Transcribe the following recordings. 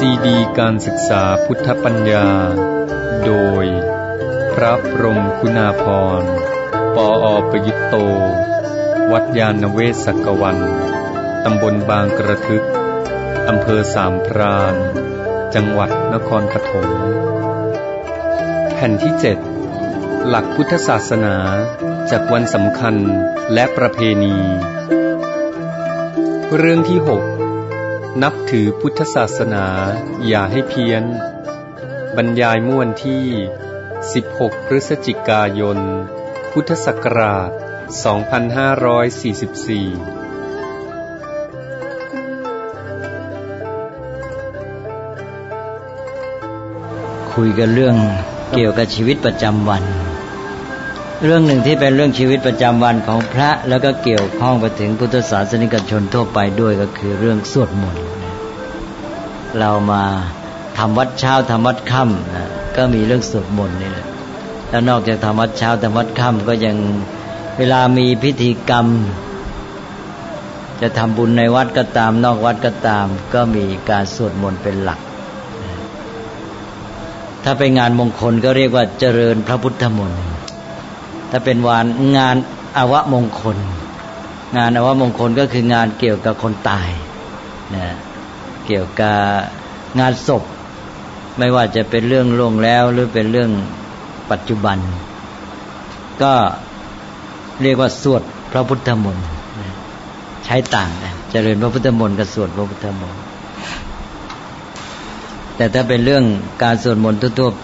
ซีดีการศึกษาพุทธปัญญาโดยพระพรหมคุณาภรณ์ ปอ.ประยุตโต วัดยานเวศกวัน ตำบลบางกระทึก อำเภอสามพรานจังหวัดนครปฐมแผ่นที่ 7 หลักพุทธศาสนาจากวันสำคัญและประเพณีเรื่องที่ 6 นับถือพุทธศาสนาอย่าให้เพี้ยนบรรยายเมื่อวันที่16พฤศจิกายนพุทธศักราช2544 คุยกันเรื่องเกี่ยวกับชีวิตประจำวันเรื่องหนึ่งที่เป็นเรื่องชีวิตประจำวันของพระแล้วก็เกี่ยวข้องไปถึงพุทธศาสนิกชนทั่วไปด้วยก็คือเรื่องสวดมนต์เรามาทำวัดเช้าทำวัดค่ำก็มีเรื่องสวดมนต์นี่แหละแล้วนอกจากทำวัดเช้าทำวัดค่ำก็ยังเวลามีพิธีกรรมจะทำบุญในวัดก็ตามนอกวัดก็ตามก็มีการสวดมนต์เป็นหลักถ้าเป็นงานมงคลก็เรียกว่าเจริญพระพุทธมนต์ถ้าเป็นงานอวมงคลงานอวมงคลก็คืองานเกี่ยวกับคนตายนะเกี่ยวกับงานศพไม่ว่าจะเป็นเรื่องล่วงแล้วหรือเป็นเรื่องปัจจุบันก็เรียกว่าสวดพระพุทธมนต์ใช้ต่างกันเจริญพระพุทธมนต์กับสวดพระพุทธมนต์แต่ถ้าเป็นเรื่องการสวดมนต์ทั่วๆไป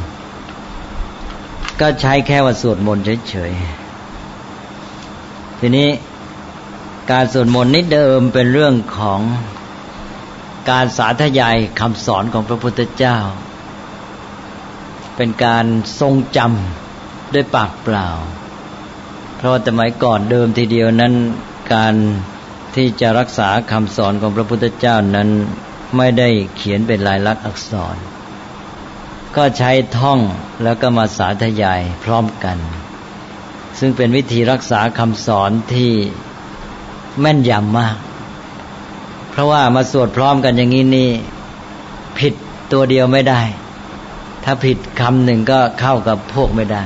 ก็ใช้แค่ว่าสวดมนต์เฉยๆทีนี้การสวดมนต์นี้เดิมเป็นเรื่องของการสาธยายคำสอนของพระพุทธเจ้าเป็นการทรงจำด้วยปากเปล่าเพราะว่าสมัยก่อนเดิมทีเดียวนั้นการที่จะรักษาคำสอนของพระพุทธเจ้านั้นไม่ได้เขียนเป็นลายลักษณ์อักษรก็ใช้ท่องแล้วก็มาสาธยายพร้อมกันซึ่งเป็นวิธีรักษาคำสอนที่แม่นยำมากเพราะว่ามาสวดพร้อมกันอย่างนี้นี่ผิดตัวเดียวไม่ได้ถ้าผิดคำหนึ่งก็เข้ากับพวกไม่ได้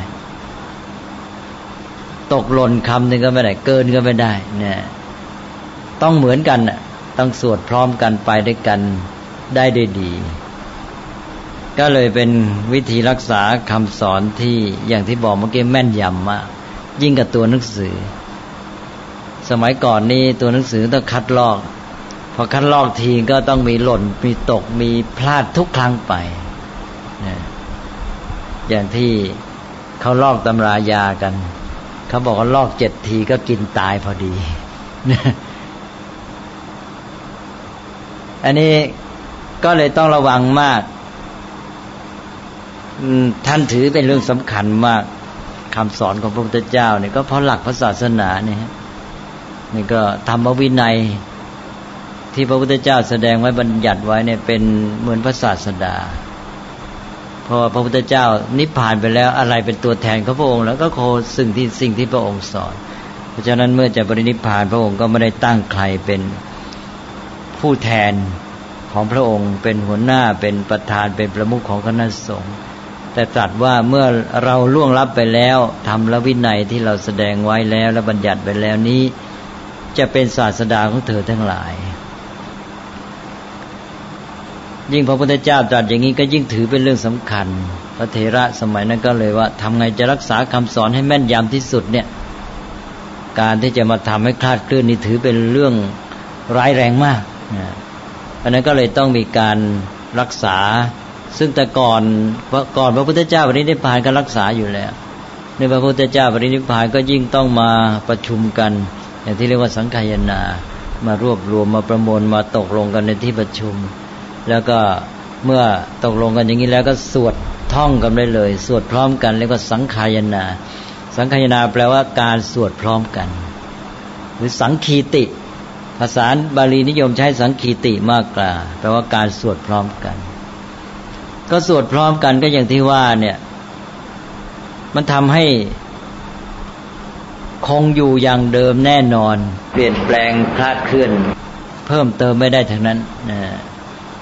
ตกหล่นคำหนึ่งก็ไม่ได้เกินก็ไม่ได้เนี่ยต้องเหมือนกันน่ะต้องสวดพร้อมกันไปด้วยกันได้ดีก็เลยเป็นวิธีรักษาคำสอนที่อย่างที่บอกเมื่อกี้แม่นยำมากยิ่งกับตัวหนังสือสมัยก่อนนี่ตัวหนังสือต้องคัดลอกพอคัดลอกทีก็ต้องมีหล่นมีตกมีพลาดทุกครั้งไปนะอย่างที่เขาลอกตำรายากันเขาบอกว่าลอก7 ทีก็กินตายพอดีอันนี้ก็เลยต้องระวังมากท่านถือเป็นเรื่องสำคัญมากคำสอนของพระพุทธเจ้าเนี่ยก็เพราะหลักพระศาสนาเนี่ยนี่ก็ธรรมวินัยที่พระพุทธเจ้าแสดงไว้บัญญัติไว้เนี่ยเป็นเหมือนพระศาสดาเพราะพระพุทธเจ้านิพพานไปแล้วอะไรเป็นตัวแทนของพระองค์แล้วก็โคสิ่งที่พระองค์สอนเพราะฉะนั้นเมื่อจะปรินิพพานพระองค์ก็ไม่ได้ตั้งใครเป็นผู้แทนของพระองค์เป็นหัวหน้าเป็นประธานเป็นประมุขของคณะสงฆ์แต่ตรัสว่าเมื่อเราล่วงลับไปแล้วธรรมและวินัยที่เราแสดงไว้แล้วและบัญญัติไว้แล้วนี้จะเป็นศาสดาของเธอทั้งหลายยิ่งพระพุทธเจ้าตรัสอย่างนี้ก็ยิ่งถือเป็นเรื่องสำคัญพระเถระสมัยนั้นก็เลยว่าทำไงจะรักษาคำสอนให้แม่นยำที่สุดเนี่ยการที่จะมาทำให้คลาดเคลื่อนนี่ถือเป็นเรื่องร้ายแรงมากเพราะนั้นก็เลยต้องมีการรักษาซึ่งแต่ก่อนพระพุทธเจ้าปรินิพพานก็รักษาอยู่แล้วในพระพุทธเจ้าปรินิพพานก็ยิ่งต้องมาประชุมกันอย่างที่เรียกว่าสังฆายนามารวบรวมมาประมวลมาตกลงกันในที่ประชุมแล้วก็เมื่อตกลงกันอย่างนี้แล้วก็สวดท่องกันได้เลยสวดพร้อมกันเรียกว่าสังฆายนาสังฆายนาแปลว่าการสวดพร้อมกันหรือสังคีติภาษาบาลีนิยมใช้สังคีติมากกว่าแปลว่าการสวดพร้อมกันก็สวดพร้อมกันก็อย่างที่ว่าเนี่ยมันทำให้คงอยู่อย่างเดิมแน่นอนเปลี่ยนแปลงคลาดเคลื่อนเพิ่มเติมไม่ได้ทั้งนั้น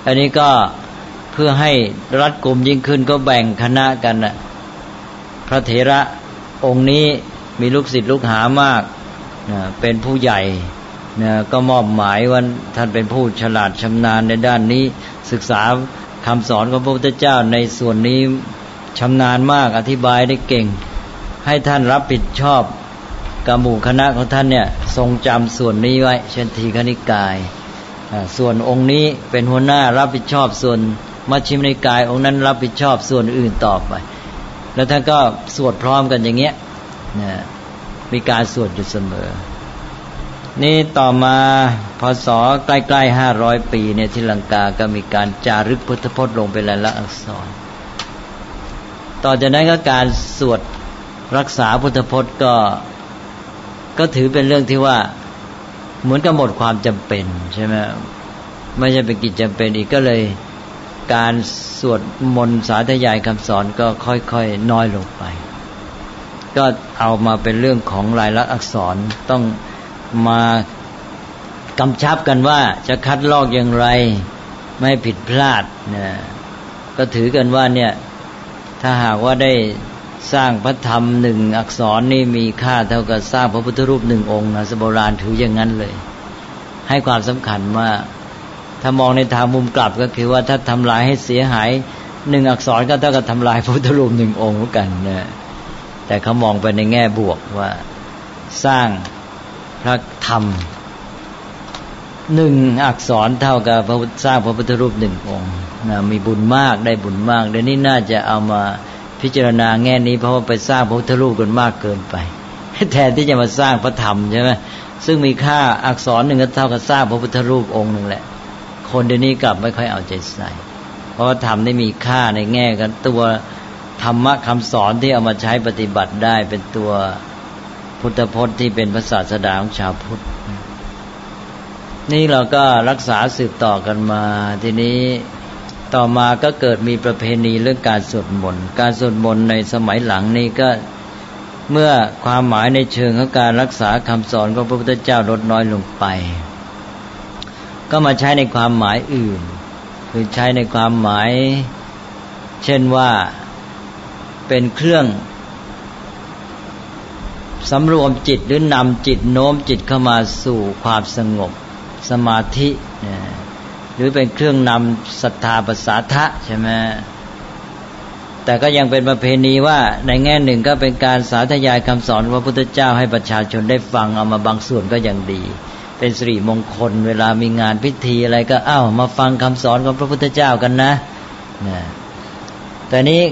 อันนี้ก็เพื่อให้รัดกุมยิ่งขึ้นก็แบ่งคณะกันน่ะพระเถระองค์นี้มีลูกศิษย์ลูกหามากเป็นผู้ใหญ่ก็มอบหมายว่าท่านเป็นผู้ฉลาดชำนาญในด้านนี้ศึกษาคำสอนของพระพุทธเจ้าในส่วนนี้ชำนาญมากอธิบายได้เก่งให้ท่านรับผิดชอบกับหมู่คณะของท่านเนี่ยทรงจำส่วนนี้ไว้เช่นทีฆนิกายส่วนองค์นี้เป็นหัวหน้ารับผิดชอบส่วนมัชฌิมนิกายองค์นั้นรับผิดชอบส่วนอื่นต่อไปแล้วท่านก็สวดพร้อมกันอย่างเงี้ยมีการสวดอยู่เสมอนี่ต่อมาพศใกล้ๆ500ปีเนี่ยที่ลังกาก็มีการจารึกพุทธพจน์ลงเป็นลายลักษณ์อักษรต่อจากนั้นก็การสวดรักษาพุทธพจน์ก็ถือเป็นเรื่องที่ว่าเหมือนกับหมดความจำเป็นใช่ไหมไม่ใช่เป็นกิจจำเป็นอีกก็เลยการสวดมนต์สาธยายคำสอนก็ค่อยๆน้อยลงไปก็เอามาเป็นเรื่องของลายลักษณ์อักษรต้องมากำชับกันว่าจะคัดลอกอย่างไรไม่ให้ผิดพลาดนะก็ถือกันว่าเนี่ยถ้าหากว่าได้สร้างพระธรรมหนึ่งอักษรนี่มีค่าเท่ากับสร้างพระพุทธรูปหนึ่งองค์นะโบราณถืออย่างนั้นเลยให้ความสำคัญว่าถ้ามองในทางมุมกลับก็คือว่าถ้าทำลายให้เสียหายหนึ่งอักษรก็เท่ากับทำลายพระพุทธรูปหนึ่งองค์เหมือนกันนะแต่เขามองไปในแง่บวกว่าสร้างพระธรรมหนึ่งอักษรเท่ากับสร้างพระพุทธรูปหนึ่งองค์นะมีบุญมากได้บุญมากเดี๋ยวนี้น่าจะเอามาพิจารณาแง่นี้เพราะว่าไปสร้างพระพุทธรูปกันมากเกินไปแทนที่จะมาสร้างพระธรรมใช่ไหมซึ่งมีค่าอักษรหนึ่งก็เท่ากับสร้างพระพุทธรูปองค์หนึ่งแหละคนเดี๋ยวนี้กลับไม่ค่อยเอาใจใส่เพราะว่าธรรมได้มีค่าในแง่กันตัวธรรมะคำสอนที่เอามาใช้ปฏิบัติได้เป็นตัวพุทธพจน์ที่เป็นพระศาสดาของชาวพุทธนี่เราก็รักษาสืบต่อกันมาทีนี้ต่อมาก็เกิดมีประเพณีเรื่องการสวดมนต์การสวดมนต์ในสมัยหลังนี้ก็เมื่อความหมายในเชิงของการรักษาคำสอนของพระพุทธเจ้าลดน้อยลงไปก็มาใช้ในความหมายอื่นคือใช้ในความหมายเช่นว่าเป็นเครื่องสำรวมจิตหรือนำจิตโน้มจิตเข้ามาสู่ความสงบสมาธิหรือเป็นเครื่องนำศรัทธาปัสสาทะใช่ไหมแต่ก็ยังเป็นประเพณีว่าในแง่หนึ่งก็เป็นการสาธยายคำสอนของพระพุทธเจ้าให้ประชาชนได้ฟังเอามาบางส่วนก็ยังดีเป็นสิริมงคลเวลามีงานพิธีอะไรก็มาฟังคำสอนของพระพุทธเจ้ากันนะแต่นี้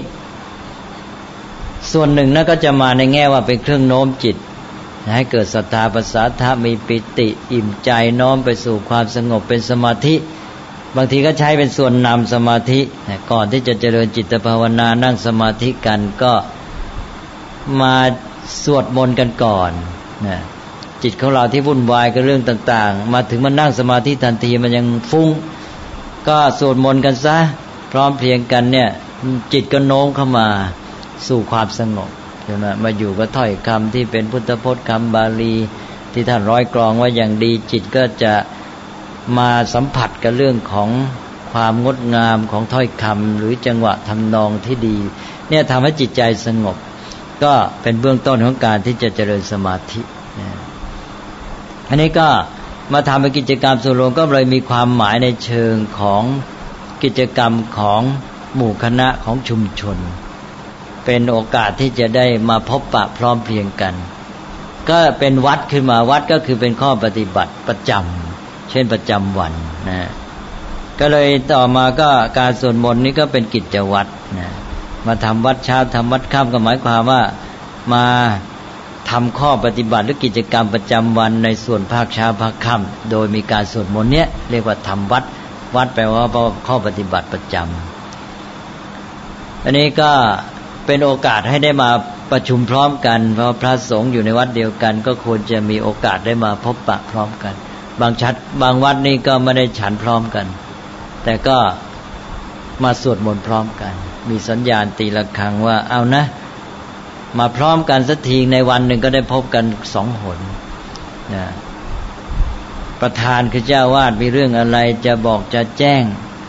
ส่วนหนึ่งนั่นก็จะมาในแง่ว่าเป็นเครื่องโน้มจิตให้เกิดศรัทธาปัสสาทะมีปิติอิ่มใจน้อมไปสู่ความสงบเป็นสมาธิบางทีก็ใช้เป็นส่วนนำสมาธิก่อนที่จะเจริญจิตภาวนานั่งสมาธิกันก็มาสวดมนต์กันก่อนนะจิตของเราที่วุ่นวายกับเรื่องต่างๆมาถึงมันนั่งสมาธิทันทีมันยังฟุ้งก็สวดมนต์กันซะพร้อมเพรียงกันเนี่ยจิตก็โน้มเข้ามาสู่ความสงบใช่ไหมมาอยู่กับถ้อยคำที่เป็นพุทธพจน์คำบาลีที่ท่านร้อยกรองไว้อย่างดีจิตก็จะมาสัมผัสกับเรื่องของความงดงามของถ้อยคำหรือจังหวะทำนองที่ดีเนี่ยทำให้จิตใจสงบก็เป็นเบื้องต้นของการที่จะเจริญสมาธิอันนี้ก็มาทำเป็นกิจกรรมส่วนรวมก็เลยมีความหมายในเชิงของกิจกรรมของหมู่คณะของชุมชนเป็นโอกาสที่จะได้มาพบปะพร้อมเพรียงกันก็เป็นวัดขึ้นมาวัดก็คือเป็นข้อปฏิบัติประจำเช่นประจำวันนะก็เลยต่อมาก็การสวดมนต์นี้ก็เป็นกิจวัตรนะมาทำวัดเช้าทำวัดค่ำก็หมายความว่ามาทำข้อปฏิบัติหรือกิจกรรมประจำวันในส่วนภาคเช้าภาคค่ำโดยมีการสวดมนต์เนี้ยเรียกว่าทำวัดวัดแปลว่าข้อปฏิบัติประจำอันนี้ก็เป็นโอกาสให้ได้มาประชุมพร้อมกันเพราะพระสงฆ์อยู่ในวัดเดียวกันก็ควรจะมีโอกาสได้มาพบปะพร้อมกันบางวัดนี่ก็ไม่ได้ฉันพร้อมกันแต่ก็มาสวดมนต์พร้อมกันมีสัญญาณตีระฆังว่าเอานะมาพร้อมกันสักทีในวันหนึ่งก็ได้พบกัน2 หนนะประธานคือเจ้าวาดมีเรื่องอะไรจะบอกจะแจ้ง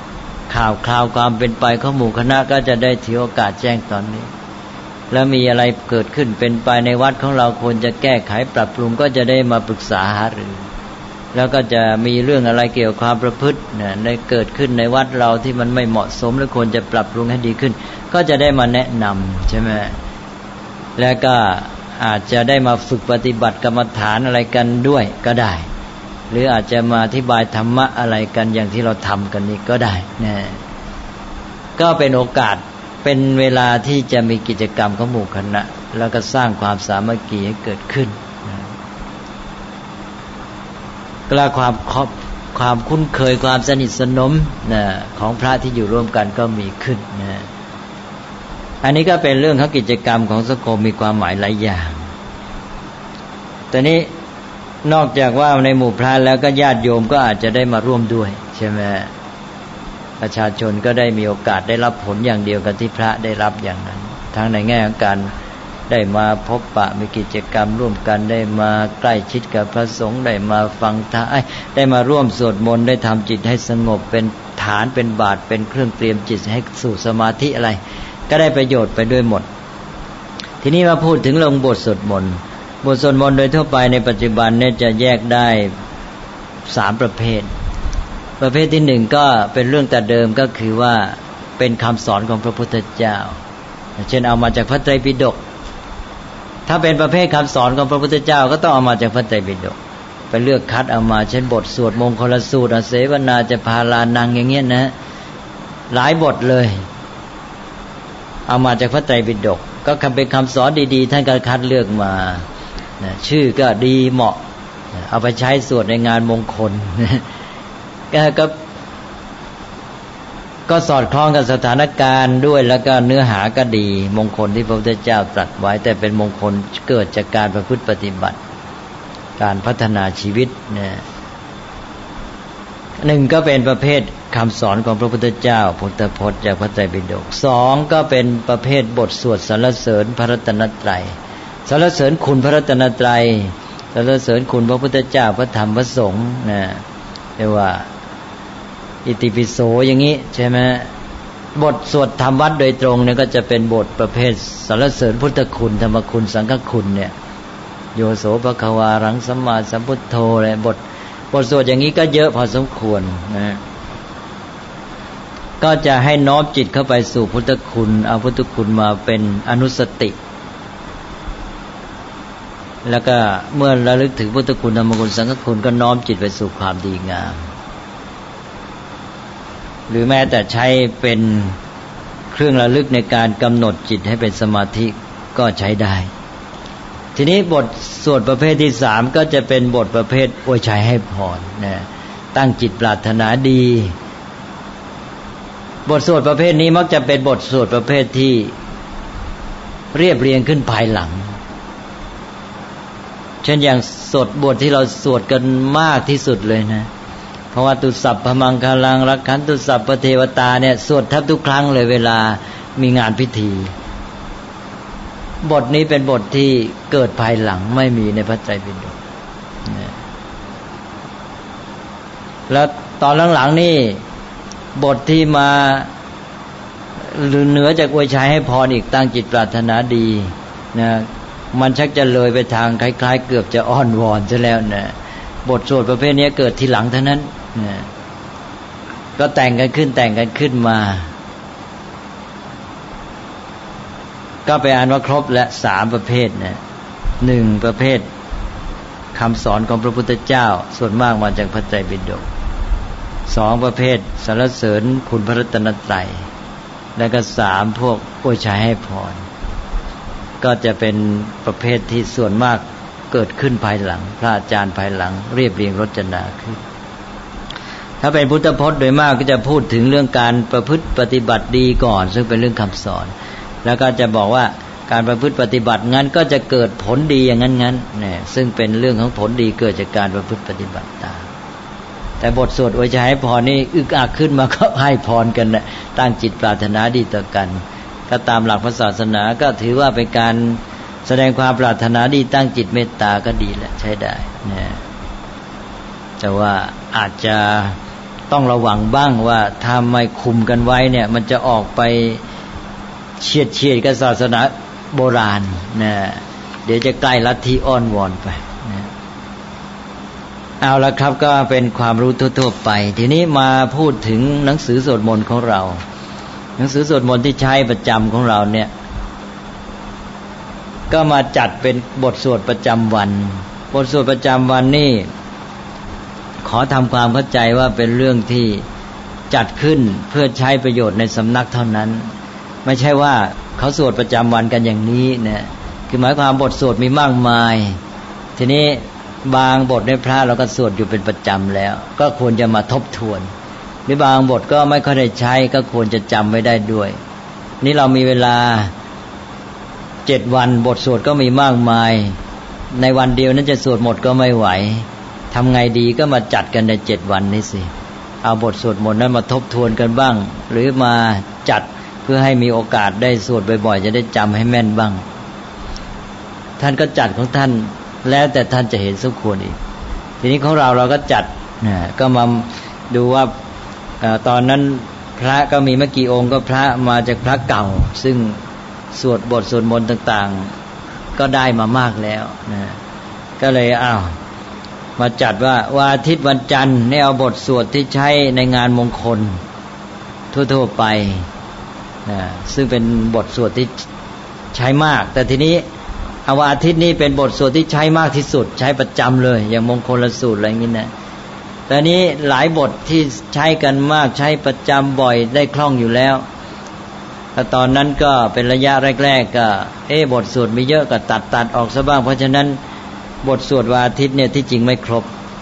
ข่าวคราวความเป็นไปของหมู่คณะก็จะได้ถือโอกาสแจ้งตอนนี้แล้วมีอะไรเกิดขึ้นเป็นไปในวัดของเราควรจะแก้ไขปรับปรุงก็จะได้มาปรึกษาหารือแล้วก็จะมีเรื่องอะไรเกี่ยวกับความประพฤติได้เกิดขึ้นในวัดเราที่มันไม่เหมาะสมและควรจะปรับปรุงให้ดีขึ้นก็จะได้มาแนะนำใช่ไหมแล้วก็อาจจะได้มาฝึกปฏิบัติกรรมฐานอะไรกันด้วยก็ได้หรืออาจจะมาอธิบายธรรมะอะไรกันอย่างที่เราทำกันนี้ก็ได้นะก็เป็นโอกาสเป็นเวลาที่จะมีกิจกรรมของหมู่คณะแล้วก็สร้างความสามัคคีให้เกิดขึ้นและความคุ้นเคยความสนิทสนมนะของพระที่อยู่ร่วมกันก็มีขึ้นนะอันนี้ก็เป็นเรื่องของกิจกรรมของสังคมมีความหมายหลายอย่างแต่นี้นอกจากว่าในหมู่พระแล้วก็ญาติโยมก็อาจจะได้มาร่วมด้วยใช่ไหมประชาชนก็ได้มีโอกาสได้รับผลอย่างเดียวกันที่พระได้รับอย่างนั้นทั้งในแง่ของการได้มาพบปะมีกิจกรรมร่วมกันได้มาใกล้ชิดกับพระสงฆ์ได้มาฟังธรรมได้มาร่วมสวดมนต์ได้ทำจิตให้สงบเป็นฐานเป็นบาตรเป็นเครื่องเตรียมจิตให้สู่สมาธิอะไรก็ได้ประโยชน์ไปด้วยหมดทีนี้มาพูดถึงเรื่องบทสวดมนต์บทสวดมนต์โดยทั่วไปในปัจจุบันเนี่ยจะแยกได้3ประเภทที่1ก็เป็นเรื่องแต่เดิมก็คือว่าเป็นคำสอนของพระพุทธเจ้าเช่นเอามาจากพระไตรปิฎกถ้าเป็นประเภทคำสอนของพระพุทธเจ้าก็ต้องเอามาจากพระไตรปิฎกไปเลือกคัดเอามาเช่นบทสวดมงคลสูตรอเสวนาจะพาลานังอย่างเงี้ยนะหลายบทเลยเอามาจากพระไตรปิฎกก็เป็นคำสอนดีๆท่านก็คัดเลือกมาชื่อก็ดีเหมาะเอาไปใช้สวดในงานมงคลก็สอดคล้องกับสถานการณ์ด้วยแล้วก็เนื้อหาก็ดีมงคลที่พระพุทธเจ้าตรัสไว้แต่เป็นมงคลเกิดจากการประพฤติปฏิบัติการพัฒนาชีวิตเนี่ย1ก็เป็นประเภทคำสอนของพระพุทธเจ้าพุทธพจน์จากพระไตรปิฎก2ก็เป็นประเภทบทสวดสรรเสริญพระรัตนตรัยสรรเสริญคุณพระรัตนตรัยสรรเสริญคุณพระพุทธเจ้าพระธรรมพระสงฆ์นะเรียกว่าอิติปิโสอย่างนี้ใช่ไหมบทสวดธรรมวัดโดยตรงเนี่ยก็จะเป็นบทประเภทสรรเสริญพุทธคุณธรรมคุณสังฆคุณเนี่ยโยโสภควารังสัมมาสัมพุทโธอะไรบทสวดอย่างนี้ก็เยอะพอสมควรนะก็จะให้น้อมจิตเข้าไปสู่พุทธคุณเอาพุทธคุณมาเป็นอนุสติแล้วก็เมื่อระลึกถึงพุทธคุณธรรมคุณสังฆคุณก็น้อมจิตไปสู่ความดีงามหรือแม้แต่ใช้เป็นเครื่องระลึกในการกำหนดจิตให้เป็นสมาธิก็ใช้ได้ทีนี้บทสวดประเภทที่3ก็จะเป็นบทประเภทอวยชัยให้พรนะตั้งจิตปรารถนาดีบทสวดประเภทนี้มักจะเป็นบทสวดประเภทที่เรียบเรียงขึ้นภายหลังเช่นอย่างสวดบทที่เราสวดกันมากที่สุดเลยนะเพราะว่าตุสัพพมังคลังรักขันตุสัพพเทวตาเนี่ยสวดแทบทุกครั้งเลยเวลามีงานพิธีบทนี้เป็นบทที่เกิดภายหลังไม่มีในพระไตรปิฎกแล้วตอนหลังๆนี่บทที่มาเหนือจากอวยชัยให้พรอีกตั้งจิตปรารถนาดีนะมันชักจะเลยไปทางคล้ายๆเกือบจะอ้อนวอนซะแล้วนะบทสวดประเภทนี้เกิดทีหลังเท่านั้นนะก็แต่งกันขึ้นมาก็ไปอ่านว่าครบและ3ประเภทนะ1ประเภทคำสอนของพระพุทธเจ้าส่วนมากมาจากพระไตรปิฎก2ประเภทสรรเสริญคุณพระรัตนตรัยแล้วก็3พวกอวยชัยให้พรก็จะเป็นประเภทที่ส่วนมากเกิดขึ้นภายหลังพระอาจารย์ภายหลังเรียบเรียงรจนาขึ้นถ้าเป็นพุทธพจน์โดยมากก็จะพูดถึงเรื่องการประพฤติปฏิบัติดีก่อนซึ่งเป็นเรื่องคำสอนแล้วก็จะบอกว่าการประพฤติปฏิบัติงั้นก็จะเกิดผลดีอย่างนั้นเนี่ยซึ่งเป็นเรื่องของผลดีเกิดจากการประพฤติปฏิบัติตามแต่บทสวดอวยชัยให้พรนี่อึกอักขึ้นมาก็ให้พรกันนะตั้งจิตปรารถนาดีต่อกันก็ตามหลักพระศาสนาก็ถือว่าเป็นการแสดงความปรารถนาดีตั้งจิตเมตตาก็ดีแหละใช้ได้นะแต่ว่าอาจจะต้องระวังบ้างว่าถ้าไม่คุมกันไว้เนี่ยมันจะออกไปเฉียดกับศาสนาโบราณนะเดี๋ยวจะใกล้ลัทธิอ้อนวอนไปนะเอาละครับก็เป็นความรู้ทั่วๆไปทีนี้มาพูดถึงหนังสือสวดมนต์ของเราหนังสือสวดมนต์ที่ใช้ประจำของเราเนี่ยก็มาจัดเป็นบทสวดประจำวันบทสวดประจำวันนี่ขอทำความเข้าใจว่าเป็นเรื่องที่จัดขึ้นเพื่อใช้ประโยชน์ในสำนักเท่านั้นไม่ใช่ว่าเขาสวดประจำวันกันอย่างนี้นะคือหมายความบทสวดมีมากมายทีนี้บางบทในพระเราก็สวดอยู่เป็นประจำแล้วก็ควรจะมาทบทวนหรือบางบทก็ไม่ค่อยได้ใช้ก็ควรจะจำไว้ได้ด้วยนี่เรามีเวลา7 วันบทสวดก็มีมากมายในวันเดียวนั้นจะสวดหมดก็ไม่ไหวทำไงดีก็มาจัดกันใน7 วันนี้สิเอาบทสวดมนต์นั้นมาทบทวนกันบ้างหรือมาจัดเพื่อให้มีโอกาสได้สวดบ่อยๆจะได้จำให้แม่นบ้างท่านก็จัดของท่านแล้วแต่ท่านจะเห็นสมควรอีกทีนี้ของเราก็จัดก็มาดูว่าตอนนั้นพระก็มีไม่กี่องค์ก็พระมาจากพระเก่าซึ่งสวดบทสวดมนต์ต่างๆก็ได้มามากแล้วก็เลยมาจัดว่าวันอาทิตย์วันจันทร์ให้เอาบทสวดที่ใช้ในงานมงคลทั่วๆไปซึ่งเป็นบทสวดที่ใช้มากแต่ทีนี้วันอาทิตย์นี้เป็นบทสวดที่ใช้มากที่สุดใช้ประจำเลยอย่างมงคลสูตรอะไรอย่างนี้นะแต่นี้หลายบทที่ใช้กันมากใช้ประจำบ่อยได้คล่องอยู่แล้วแต่ตอนนั้นก็เป็นระยะแรกๆก็บทสวดมีเยอะก็ตัดออกซะบ้างเพราะฉะนั้นบทสวดวันอาทิตย์เนี่ยที่จริงไม่คร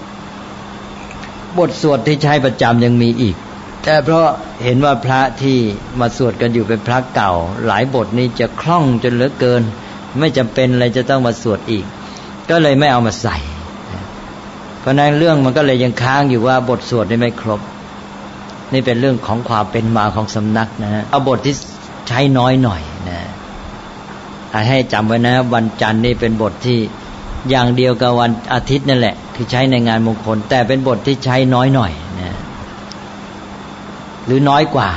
บบทสวดที่ใช้ประจำยังมีอีกแต่เพราะเห็นว่าพระที่มาสวดกันอยู่เป็นพระเก่าหลายบทนี้จะคล่องจนเหลือเกินไม่จำเป็นอะไรจะต้องมาสวดอีกก็เลยไม่เอามาใส่เพราะนั้นเรื่องมันก็เลยยังค้างอยู่ว่าบทสวดนี่ไม่ครบนี่เป็นเรื่องของความเป็นมาของสำนักนะเอาบทที่ใช้น้อยหน่อยนะให้จำไว้นะวันจันทร์นี่เป็นบทที่อย่างเดียวกับวันอาทิตย์นั่นแหละคือใช้ในงานมงคลแต่เป็นบทที่ใช้น้อยหน่อยนะหรือน้อยกว่า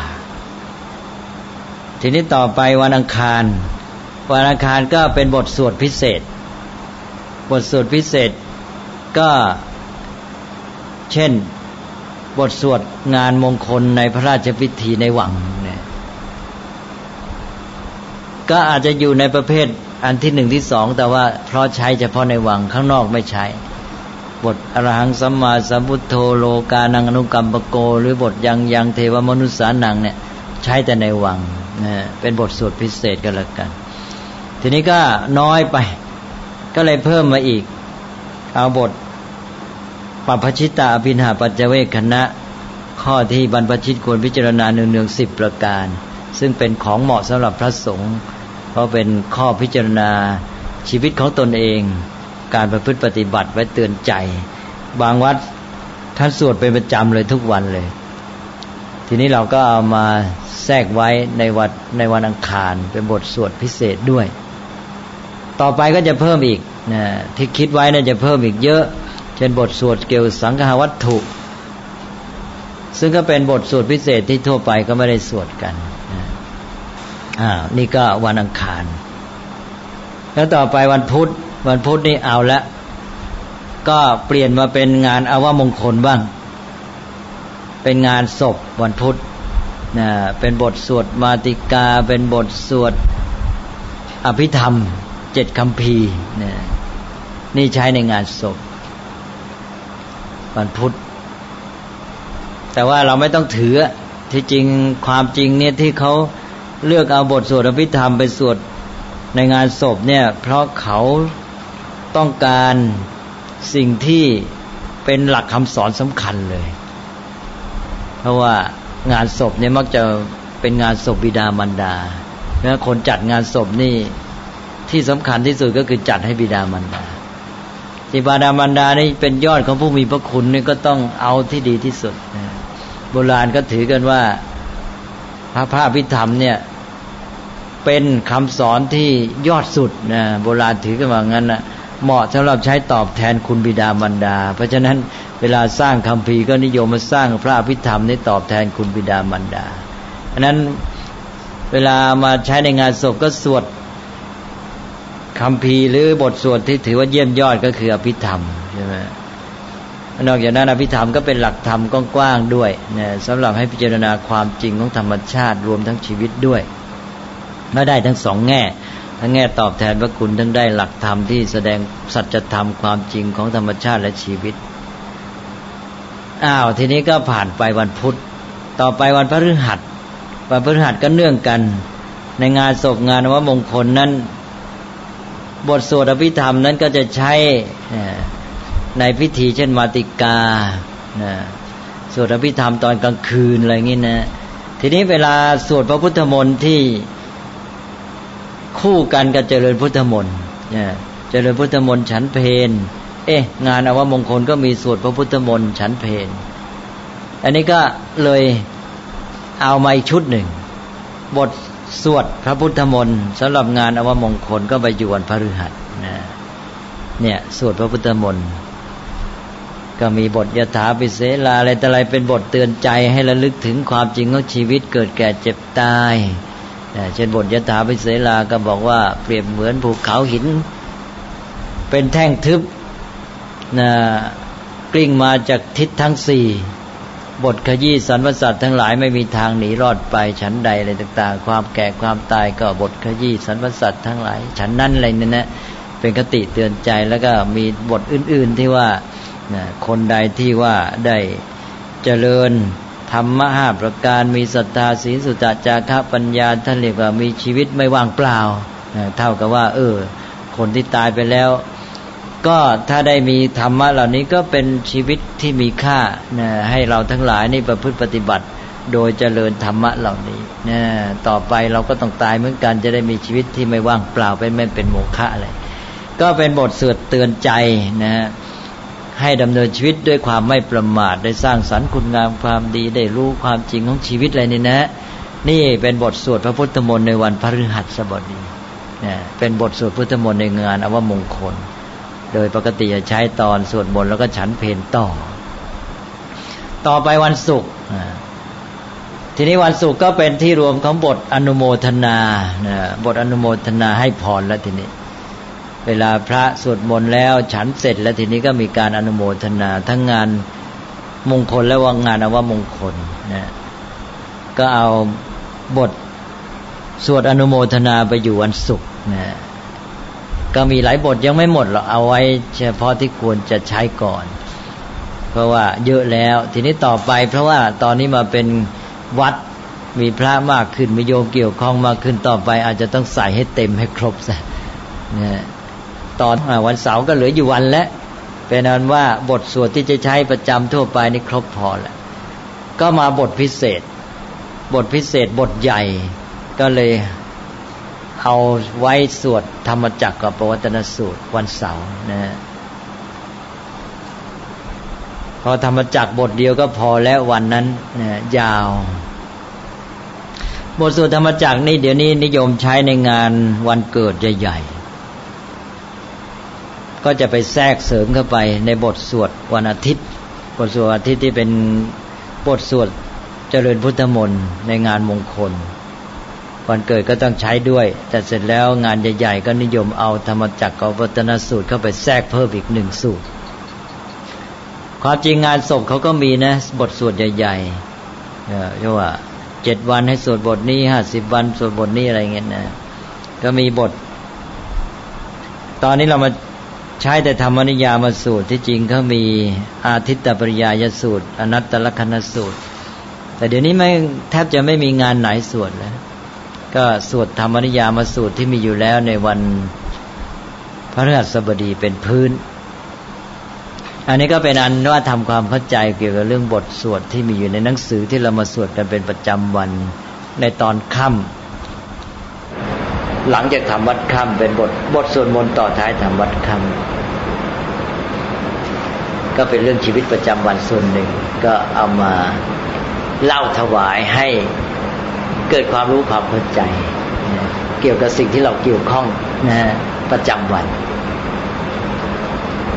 ทีนี้ต่อไปวันอังคารก็เป็นบทสวดพิเศษบทสวดพิเศษก็เช่นบทสวดงานมงคลในพระราชพิธีในวังเนี่ยก็อาจจะอยู่ในประเภทอันที่1ที่2แต่ว่าเพราะใช้เฉพาะในวังข้างนอกไม่ใช้บทอรหังสัมมาสัมพุทโธโลกานังอนุกัมปโกหรือบทยังเทวมนุษสานังเนี่ยใช้แต่ในวังเป็นบทสวดพิเศษกันละกันทีนี้ก็น้อยไปก็เลยเพิ่มมาอีกเอาบทปัปพชิตาอภินหาปัจจเวคขณะข้อที่บรรพชิตควรพิจารณาเนืองๆ10ประการซึ่งเป็นของเหมาะสำหรับพระสงฆ์เพราะเป็นข้อพิจารณาชีวิตของตนเองการประพฤติปฏิบัติไว้เตือนใจบางวัดท่านสวดเป็นประจำเลยทุกวันเลยทีนี้เราก็เอามาแทรกไว้ในวันอังคารเป็นบทสวดพิเศษด้วยต่อไปก็จะเพิ่มอีกที่คิดไว้น่าจะเพิ่มอีกเยอะเช่นบทสวดเกี่ยวสังฆวัตถุซึ่งก็เป็นบทสวดพิเศษที่ทั่วไปก็ไม่ได้สวดกันนี่ก็วันอังคารแล้วต่อไปวันพุธนี่เอาละก็เปลี่ยนมาเป็นงานอาวมงคลบ้างเป็นงานศพวันพุธเป็นบทสวดมาติกาเป็นบทสวดอภิธรรม7คัมภีร์นี่ใช้ในงานศพวันพุธแต่ว่าเราไม่ต้องถือที่จริงความจริงเนี่ยที่เขาเลือกเอาบทสวดอภิธรรมไปสวดในงานศพเนี่ยเพราะเขาต้องการสิ่งที่เป็นหลักคำสอนสำคัญเลยเพราะว่างานศพเนี่ยมักจะเป็นงานศพบิดามารดาแล้วคนจัดงานศพนี่ที่สำคัญที่สุดก็คือจัดให้บิดามารดาที่บิดามารดานี่เป็นยอดของผู้มีพระคุณนี่ก็ต้องเอาที่ดีที่สุดโบราณก็ถือกันว่าพระอภิธรรมเนี่ยเป็นคำสอนที่ยอดสุดโบราณถือกันว่างั้นนะเหมาะสำหรับใช้ตอบแทนคุณบิดามารดาเพราะฉะนั้นเวลาสร้างคัมภีร์ก็นิยมมาสร้างพระอภิธรรมนี้ตอบแทนคุณบิดามารดาอันนั้นเวลามาใช้ในงานศพก็สวดคัมภีร์หรือบทสวดที่ถือว่าเยี่ยมยอดก็คืออภิธรรมใช่ไหมนอกจากนั้นอภิธรรมก็เป็นหลักธรรมกว้างๆด้วยนะสำหรับให้พิจารณาความจริงของธรรมชาติรวมทั้งชีวิตด้วยและได้ทั้งสองแง่ทั้งแง่ตอบแทนพระคุณทั้งได้หลักธรรมที่แสดงสัจธรรมความจริงของธรรมชาติและชีวิตทีนี้ก็ผ่านไปวันพุธต่อไปวันพฤหัสก็เนื่องกันในงานศพงานวมงคลนั้นบทสวดอภิธรรมนั้นก็จะใช้ในพิธีเช่นมาติกาสวดอภิธรรมตอนกลางคืนอะไรอย่างนี้นะทีนี้เวลาสวดพระพุทธมนต์ที่คู่กันกับเจริญพุทธมนต์เจริญพุทธมนต์ฉันเพลงานอวมงคลก็มีสวดพระพุทธมนต์ฉันเพลอันนี้ก็เลยเอามาอีกชุดหนึ่งบทสวดพระพุทธมนต์สำหรับงานอวมงคลก็ไปอยู่วันพฤหัสเนี่ยสวดพระพุทธมนต์ก็มีบทยถาภิเสลาอะไรแต่อะไรเป็นบทเตือนใจให้ระลึกถึงความจริงของชีวิตเกิดแก่เจ็บตายเช่นบทยถาภิเสลาก็บอกว่าเปรียบเหมือนภูเขาหินเป็นแท่งทึบกลิ้งมาจากทิศทั้งสี่บทขยี้สรรพสัตว์ทั้งหลายไม่มีทางหนีรอดไปฉันใดอะไรต่างๆความแก่ความตายก็บทขยี้สรรพสัตว์ทั้งหลายฉันนั้นอะไรนั่นนะเป็นคติเตือนใจแล้วก็มีบทอื่นๆที่ว่าคนใดที่ว่าได้เจริญธรรมะ5ประการมีศรัทธาศีลสุตจาคะปัญญาท่านเรียกว่ามีชีวิตไม่ว่างเปล่าเท่ากับว่าคนที่ตายไปแล้วก็ถ้าได้มีธรรมะเหล่านี้ก็เป็นชีวิตที่มีค่าให้เราทั้งหลายนี่ประพฤติปฏิบัติโดยเจริญธรรมะเหล่านี้ต่อไปเราก็ต้องตายเหมือนกันจะได้มีชีวิตที่ไม่ว่างเปล่าไม่เป็นโมฆะอะไรก็เป็นบทสวดเตือนใจให้ดำเนินชีวิตด้วยความไม่ประมาทได้สร้างสรรค์คุณงามความดีได้รู้ความจริงของชีวิตอะไรนี่นะนี่เป็นบทสวดพระพุทธมนต์ในวันพฤหัสบดีเป็นบทสวดพุทธมนต์ในงานอวมงคลโดยปกติจะใช้ตอนสวดมนต์แล้วก็ฉันเพลต่อไปวันศุกร์ทีนี้วันศุกร์ก็เป็นที่รวมของบทอนุโมทนาบทอนุโมทนาให้พรแล้วทีนี้เวลาพระสวดมนต์แล้วฉันเสร็จแล้วทีนี้ก็มีการอนุโมทนาทั้งงานมงคลและว่างานอวมงคลก็เอาบทสวดอนุโมทนาไปอยู่วันศุกร์ก็มีหลายบทยังไม่หมดหรอกเอาไว้เฉพาะที่ควรจะใช้ก่อนเพราะว่าเยอะแล้วทีนี้ต่อไปเพราะว่าตอนนี้มาเป็นวัดมีพระมากขึ้นมีโยมเกี่ยวข้องมากขึ้นต่อไปอาจจะต้องใส่ให้เต็มให้ครบซะตอนวันเสาร์ก็เหลืออยู่วันแล้วเป็นนั้นว่าบทสวดที่จะใช้ประจำทั่วไปนี่ครบพอแล้วก็มาบทพิเศษบทใหญ่ก็เลยเอาไว้สวดธรรมจักรกับปวัตตนสูตรวันเสาร์พอธรรมจักรบทเดียวก็พอแล้ววันนั้นยาวบทสวดธรรมจักรนี่เดี๋ยวนี้นิยมใช้ในงานวันเกิดใหญ่ๆก็จะไปแทรกเสริมเข้าไปในบทสวดวันอาทิตย์บทสวดอาทิตย์ที่เป็นบทสวดเจริญพุทธมนต์ในงานมงคลวันเกิดก็ต้องใช้ด้วยแต่เสร็จแล้วงานใหญ่ๆก็นิยมเอาธรรมจักรกับปวัตตนสูตรเข้าไปแทรกเพิ่มอีก1สูตรความจริงงานศพเขาก็มีนะบทสวดใหญ่ๆเรียกว่า7วันให้สวดบทนี้50วันสวดบทนี้อะไรเงี้ยนะก็มีบทตอนนี้เรามาใช้แต่ธรรมนิยามสูตรที่จริงเขามีอาทิตตปริยายสูตรอนัตตลกนัสสูตรแต่เดี๋ยวนี้แทบจะไม่มีงานไหนสวดแล้วก็สวดธรรมนิยามสูตรที่มีอยู่แล้วในวันพฤหัสบดีเป็นพื้นอันนี้ก็เป็นอันว่าทำความเข้าใจเกี่ยวกับเรื่องบทสวดที่มีอยู่ในหนังสือที่เรามาสวดกันเป็นประจำวันในตอนค่ำหลังจากทำวัดค่ำเป็นบทสวดมนต์ต่อท้ายทำวัดค่ำก็เป็นเรื่องชีวิตประจำวันส่วนหนึ่งก็เอามาเล่าถวายให้เกิดความรู้ความเข้าใจเกี่ยวกับสิ่งที่เราเกี่ยวข้องประจำวัน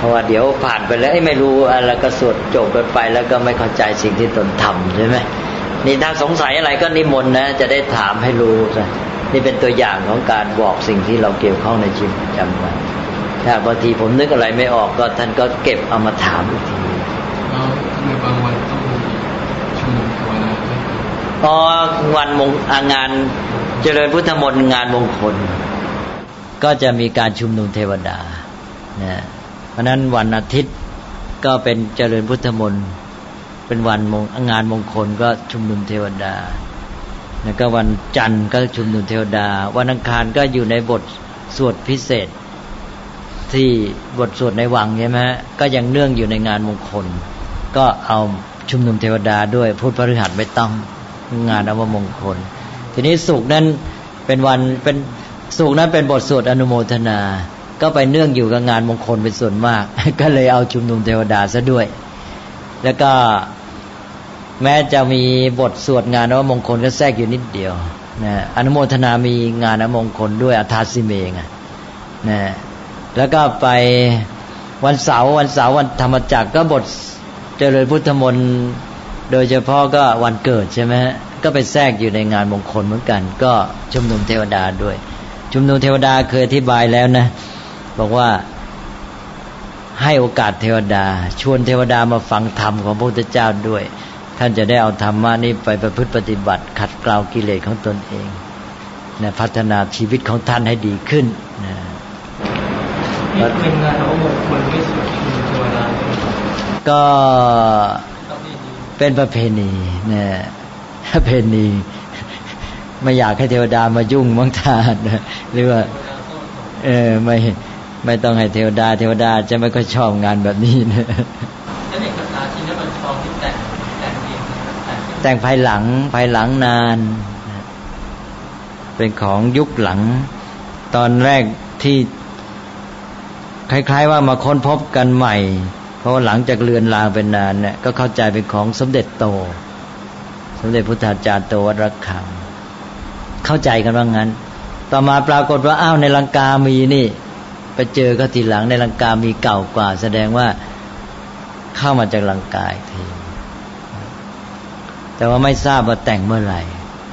ราะว่าเดี๋ยวผ่านไปแล้วไม่รู้อะไรก็สวดจบกันไปแล้วก็ไม่เข้าใจสิ่งที่ตนทำใช่ไหมนี่ถ้าสงสัยอะไรก็นิมนต์นะจะได้ถามให้รู้นะนี่เป็นตัวอย่างของการบอกสิ่งที่เราเกี่ยวข้องในชีวิตประจำวันถ้าบางทีผมนึกอะไรไม่ออกก็ท่านก็เก็บเอามาถามอีกทีในบางวันต้องมีชุมนุมภาวนาวันงานเจริญพุทธมนต์งานมงคลก็จะมีการชุมนุมเทวดานะเพราะนั้นวันอาทิตย์ก็เป็นเจริญพุทธมนต์เป็นวันงานมงคลก็ชุมนุมเทวดาแล้วก็วันจันทร์ก็ชุมนุมเทวดาวันอังคารก็อยู่ในบทสวดพิเศษที่บทสวดในวังใช่ไหมก็ยังเนื่องอยู่ในงานมงคลก็เอาชุมนุมเทวดาด้วยพุธพฤหัสไม่ต้องงานอัปมงคลทีนี้ศุกร์นั้นเป็นวันเป็นศุกร์นั้นเป็นบทสวดอนุโมทนาก็ไปเนื่องอยู่กับงานมงคลเป็นส่วนมากก็เลยเอาชุมนุมเทวดาซะด้วยแล้วก็แม้จะมีบทสวดงานอัปมงคลก็แทรกอยู่นิดเดียวนะอนุโมทนามีงานอัปมงคลด้วยอัฏฐาสิเมงนะแล้วก็ไปวันเสาร์วันธรรมจักรก็บทเจริญพุทธมนต์โดยเฉพาะก็วันเกิดใช่ไหมก็ไปแทรกอยู่ในงานมงคลเหมือนกันก็ชุมนุมเทวดาด้วยชุมนุมเทวดาเคยอธิบายแล้วนะบอกว่าให้โอกาสเทวดาชวนเทวดามาฟังธรรมของพระพุทธเจ้าด้วยท่านจะได้เอาธรรมะนี้ไปประพฤติปฏิบัติขัดเกลากิเลสของตนเองนะพัฒนาชีวิตของท่านให้ดีขึ้นนะเป็นงานของมงคลไม่สุดชุมนุมเทวดาก็เป็นประเพณีนะประเพณีไม่อยากให้เทวดามายุ่งมั้งท่านหรือว่าไม่ต้องให้เทวดาจะไม่ค่อยชอบงานแบบนี้นะแล้วเอกสารที่นั้นมันฟองที่แต่งเองแต่งภายหลังนานเป็นของยุคหลังตอนแรกที่คล้ายๆว่ามาค้นพบกันใหม่เพราะหลังจากเลือนลางเป็นนานเนี่ยก็เข้าใจเป็นของสมเด็จโตสมเด็จพุทธาจารย์โตวัดระฆังเข้าใจกันว่างั้นต่อมาปรากฏว่าอ้าวในลังกามีนี่ไปเจอก็ทีหลังในลังกามีเก่ากว่าแสดงว่าเข้ามาจากลังกาอีกทีแต่ว่าไม่ทราบว่าแต่งเมื่อไหร่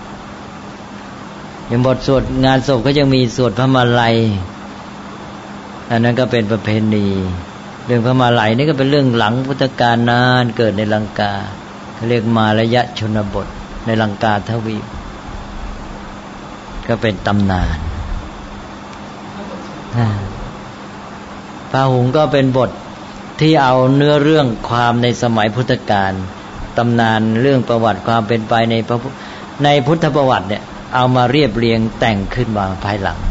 อย่างบทสวดงานศพก็ยังมีสวดพระมาลัยอันนั้นก็เป็นประเพณีเรื่องพระมาลัยนี่ก็เป็นเรื่องหลังพุทธกาลนานเกิดในลังกาเขาเรียกมาลยชนบทในลังกาทวีปก็เป็นตำนานพาหุงก็เป็นบทที่เอาเนื้อเรื่องความในสมัยพุทธกาลตำนานเรื่องประวัติความเป็นไปในพุทธประวัติเนี่ยเอามาเรียบเรียงแต่งขึ้นมาภายหลัง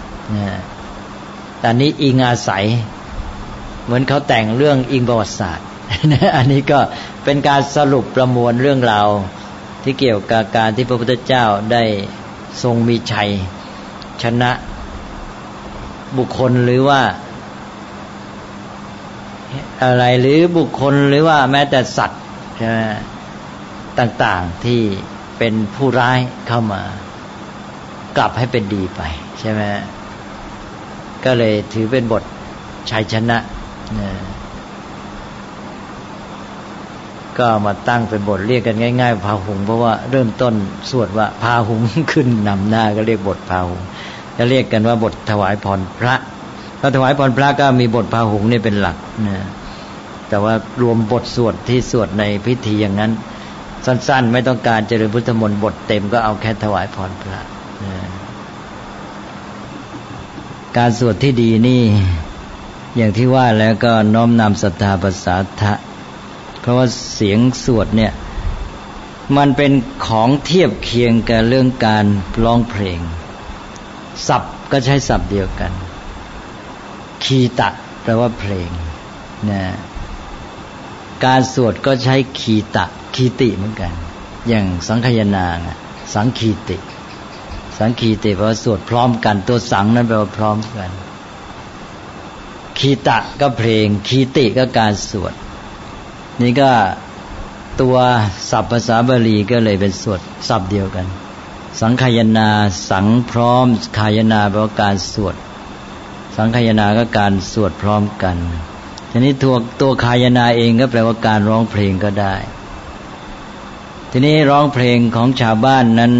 แต่นี้อิงอาศัยเหมือนเขาแต่งเรื่องอิงประวัติศาสตร์อันนี้ก็เป็นการสรุปประมวลเรื่องราวที่เกี่ยวกับการที่พระพุทธเจ้าได้ทรงมีชัยชนะบุคคลหรือว่าอะไรหรือบุคคลหรือว่าแม้แต่สัตว์ใช่ไหมต่างๆที่เป็นผู้ร้ายเข้ามากลับให้เป็นดีไปใช่ไหมก็เลยถือเป็นบทชัยชนะก็มาตั้งเป็นบทเรียกกันง่ายๆพาหุงเพราะว่าเริ่มต้นสวดว่าพาหุงขึ้นนำหน้าก็เรียกบทพาหุงจะเรียกกันว่าบทถวายพรพระถ้าถวายพรพระก็มีบทพาหุงนี่เป็นหลักนะแต่ว่ารวมบทสวดที่สวดในพิธีอย่างนั้นสั้นๆไม่ต้องการเจริญพุทธมนต์บทเต็มก็เอาแค่ถวายพรพระนะการสวดที่ดีนี่อย่างที่ว่าแล้วก็น้อมนำศรัทธาภาษาทะเพราะว่าเสียงสวดเนี่ยมันเป็นของเทียบเคียงกับเรื่องการร้องเพลงศัพท์ก็ใช้ศัพท์เดียวกันคีตะแปลว่าเพลงนะการสวดก็ใช้คีตะคีติเหมือนกันอย่างสังคายนาสังคีติสังคีติแปลว่าสวดพร้อมกันตัวสังนั้นแปลว่าพร้อมกันคีตะก็เพลงคีติก็การสวดนี่ก็ตัวศัพท์ภาษาบาลีก็เลยเป็นสวดศัพท์เดียวกันสังคายนาสังพร้อมคายนาแปลว่าการสวดสังคายนาก็การสวดพร้อมกันทีนี้ตัวคายนาเองก็แปลว่าการร้องเพลงก็ได้ทีนี้ร้องเพลงของชาวบ้านนั้น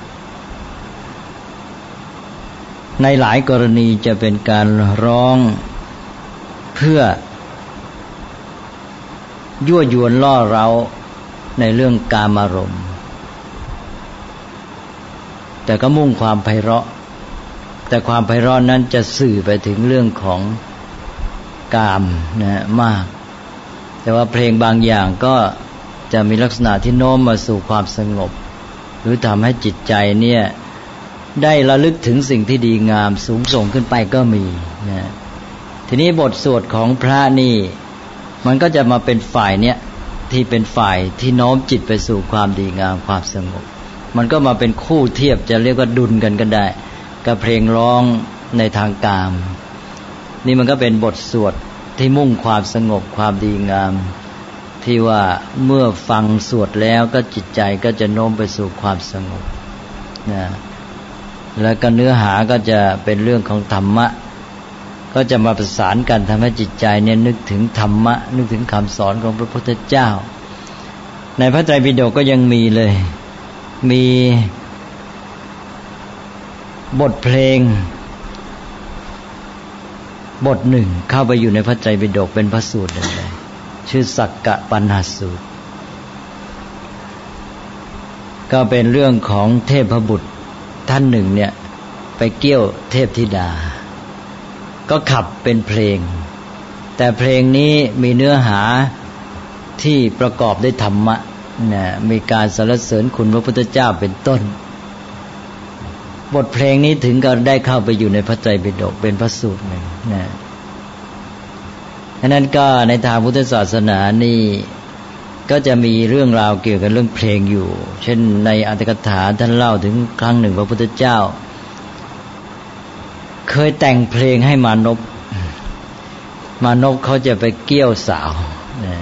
ในหลายกรณีจะเป็นการร้องเพื่อยั่วยวนล่อเร้าในเรื่องกามารมณ์แต่ก็มุ่งความไพเราะแต่ความไพเราะนั้นจะสื่อไปถึงเรื่องของกามนะมากแต่ว่าเพลงบางอย่างก็จะมีลักษณะที่โน้มมาสู่ความสงบหรือทำให้จิตใจเนี่ยได้ระลึกถึงสิ่งที่ดีงามสูงส่งขึ้นไปก็มีนะทีนี้บทสวดของพระนี่มันก็จะมาเป็นฝ่ายเนี้ยที่เป็นฝ่ายที่โน้มจิตไปสู่ความดีงามความสงบมันก็มาเป็นคู่เทียบจะเรียกว่าดุลกันก็ได้กับเพลงร้องในทางกามนี่มันก็เป็นบทสวดที่มุ่งความสงบความดีงามที่ว่าเมื่อฟังสวดแล้วก็จิตใจก็จะโน้มไปสู่ความสงบนะแล้วก็เนื้อหาก็จะเป็นเรื่องของธรรมะก็จะมาประสานกันทำให้จิตใจเนี่ยนึกถึงธรรมะนึกถึงคำสอนของพระพุทธเจ้าในพระไตรปิฎกก็ยังมีเลยมีบทเพลงบทหนึ่งเข้าไปอยู่ในพระไตรปิฎกเป็นพระสูตรหนึ่งเลยชื่อสักกะปัญหสูตรก็เป็นเรื่องของเทพบุตรท่านหนึ่งเนี่ยไปเกี่ยวเทพธิดาก็ขับเป็นเพลงแต่เพลงนี้มีเนื้อหาที่ประกอบด้วยธรรมะนะมีการสรรเสริญคุณพระพุทธเจ้าเป็นต้นบทเพลงนี้ถึงก็ได้เข้าไปอยู่ในพระไตรปิฎกเป็นพระสูตรหนึ่งนะฉะนั้นก็ในทางพุทธศาสนานี่ก็จะมีเรื่องราวเกี่ยวกับเรื่องเพลงอยู่เช่นในอรรถกถาท่านเล่าถึงครั้งหนึ่งพระพุทธเจ้าเคยแต่งเพลงให้มานพเขาจะไปเกี่ยวสาวนะ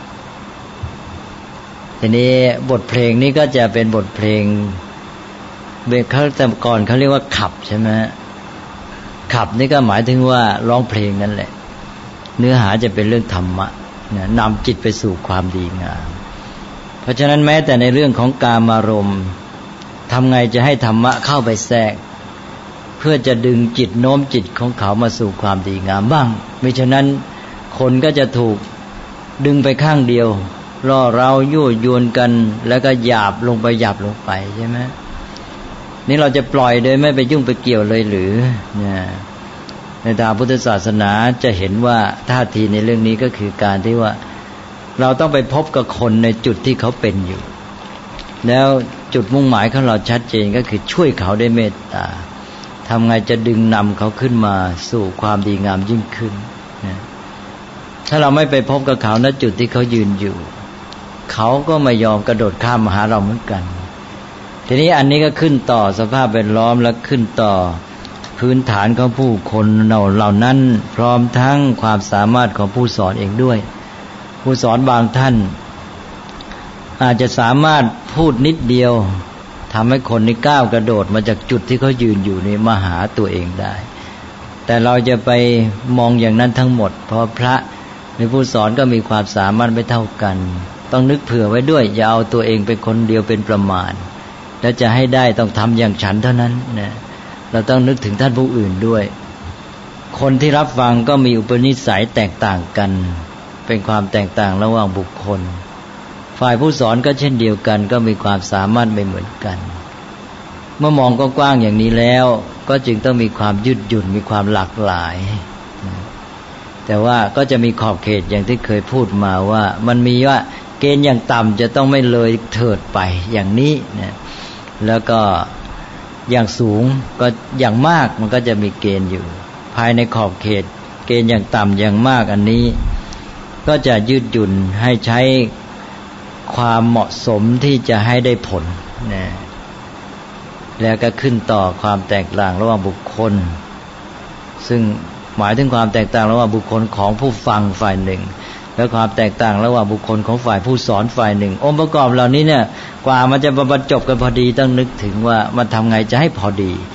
ทีนี้บทเพลงนี้ก็จะเป็นบทเพลงเขาแต่ก่อนเขาเรียกว่าขับใช่ไหมขับนี่ก็หมายถึงว่าร้องเพลงนั่นแหละเนื้อหาจะเป็นเรื่องธรรมะนะนำจิตไปสู่ความดีงามเพราะฉะนั้นแม้แต่ในเรื่องของกามารมณ์ทำไงจะให้ธรรมะเข้าไปแทรกเพื่อจะดึงจิตโน้มจิตของเขามาสู่ความดีงามบ้างไม่ฉะนั้นคนก็จะถูกดึงไปข้างเดียวล่อเร้ายั่วยวนกันแล้วก็หยาบลงไปใช่ไหมนี่เราจะปล่อยโดยไม่ไปยุ่งไปเกี่ยวเลยหรือเนี่ยในทางพุทธศาสนาจะเห็นว่าท่าทีในเรื่องนี้ก็คือการที่ว่าเราต้องไปพบกับคนในจุดที่เขาเป็นอยู่แล้วจุดมุ่งหมายของเราชัดเจนก็คือช่วยเขาด้วยเมตตาทำไงจะดึงนำเขาขึ้นมาสู่ความดีงามยิ่งขึ้นนะถ้าเราไม่ไปพบกับเขาณจุดที่เขายืนอยู่เขาก็ไม่ยอมกระโดดข้ามมาหาเราเหมือนกันทีนี้อันนี้ก็ขึ้นต่อสภาพแวดล้อมและขึ้นต่อพื้นฐานของผู้คนเหล่านั้นพร้อมทั้งความสามารถของผู้สอนเองด้วยผู้สอนบางท่านอาจจะสามารถพูดนิดเดียวทำให้คนนี้ก้าวกระโดดมาจากจุดที่เขายืนอยู่นี้มาหาตัวเองได้แต่เราจะไปมองอย่างนั้นทั้งหมดเพราะพระหรือผู้สอนก็มีความสามารถไม่เท่ากันต้องนึกเผื่อไว้ด้วยอย่าเอาตัวเองเป็นคนเดียวเป็นประมาณแล้วจะให้ได้ต้องทำอย่างฉันเท่านั้นนะเราต้องนึกถึงท่านผู้อื่นด้วยคนที่รับฟังก็มีอุปนิสัยแตกต่างกันเป็นความแตกต่างระหว่างบุคคลฝ่ายผู้สอนก็เช่นเดียวกันก็มีความสามารถไม่เหมือนกันเมื่อมองกว้างๆอย่างนี้แล้วก็จึงต้องมีความยืดหยุ่นมีความหลากหลายแต่ว่าก็จะมีขอบเขตอย่างที่เคยพูดมาว่ามันมีว่าเกณฑ์อย่างต่ำจะต้องไม่เลยเถิดไปอย่างนี้นะแล้วก็อย่างสูงก็อย่างมากมันก็จะมีเกณฑ์อยู่ภายในขอบเขตเกณฑ์อย่างต่ำอย่างมากอันนี้ก็จะยืดหยุ่นให้ใช้ความเหมาะสมที่จะให้ได้ผลนะแล้วก็ขึ้นต่อความแตกต่างระหว่างบุคคลซึ่งหมายถึงความแตกต่างระหว่างบุคคลของผู้ฟังฝ่ายหนึ่งและความแตกต่างระหว่างบุคคลของฝ่ายผู้สอนฝ่ายหนึ่งองค์ประกอบเหล่านี้เนี่ยกว่ามันจะบรรจบกันพอดีต้องนึกถึงว่ามันทำไงจะให้พอดี